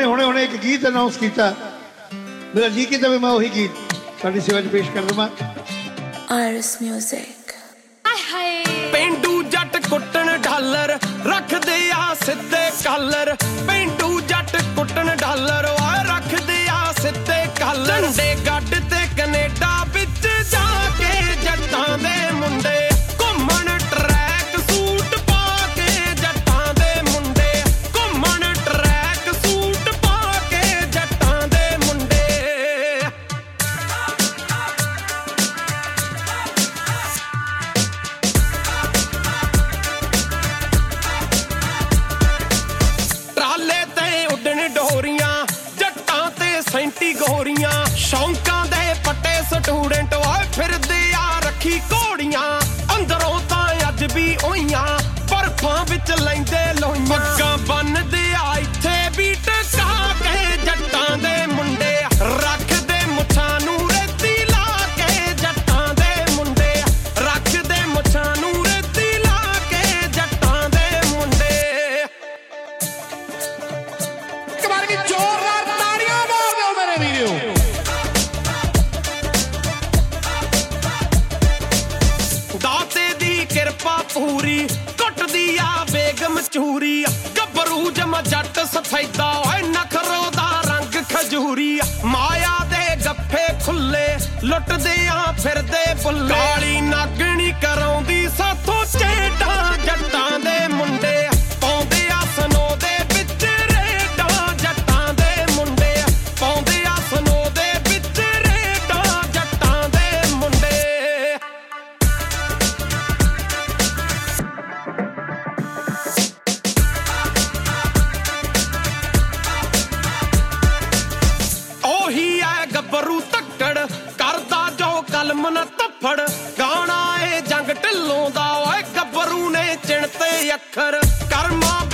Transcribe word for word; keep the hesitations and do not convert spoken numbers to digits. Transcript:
ने हुणे हुणे एक गीत अनाउंस किया, मेरा जी किता भी मैं वही गीत साडी सेवा च पेश कर दवां। RS music. पेंडू जट कुट्टन ढालर रखदे आ सिद्धे कालर, पेंडू जट कुट्टन ढालर रखदे आ सिद्धे कालर। झंडे गड्ड ते कनेडा विच जाके जट्टां दे मुंडे घुम्मण ट्रैक सूट पा के, जट्टां दे मुंडे घुम्मण ट्रैक सूट पा के, जट्टां दे मुंडे। ट्राले ते उड्डण डोरियां जट्टां ते सैंती गोरियां, शौंकां दे पट्टे स्टूडेंट ओए फिरदे आ रखी घोड़ियां। अंदरों तां अज भी ओइयां बर्फां विच लैंदे लोइयां, पग्गां बन्नदे आ इत्थे भी टका के, जट्टां दे मुंडे रखदे मुच्छां नूं रेती ला के, जट्टां दे मुंडे रखदे मुच्छां नूं रेती ला के, जट्टां दे मुंडे। जोरदार ताड़ियां मार दो मेरे वीडियो। दाते दी किरपा पूरी कुटदी आ बेगम चूरी, गब्बरू जमा जट सफेदा ओए नखरो दा रंग खजूरी। माया दे गप्फे खुले लुटदे आ फिरदे बुल्ले, काली नागणी कराउंदी साथों चेटां, जट्टां दे मुंडे पाउंदे आ सनो दे विच रेडां, जट्टां दे मुंडे पाउंदे आ सनो दे विच रेडां, जट्टां दे मुंडे। ओही है गब्बरू तक्कड़ करदा जो कलम न तफड़, गाना ए जंग ढिल्लों दा ओए गब्बरू ने चिणते अखर, कर्मा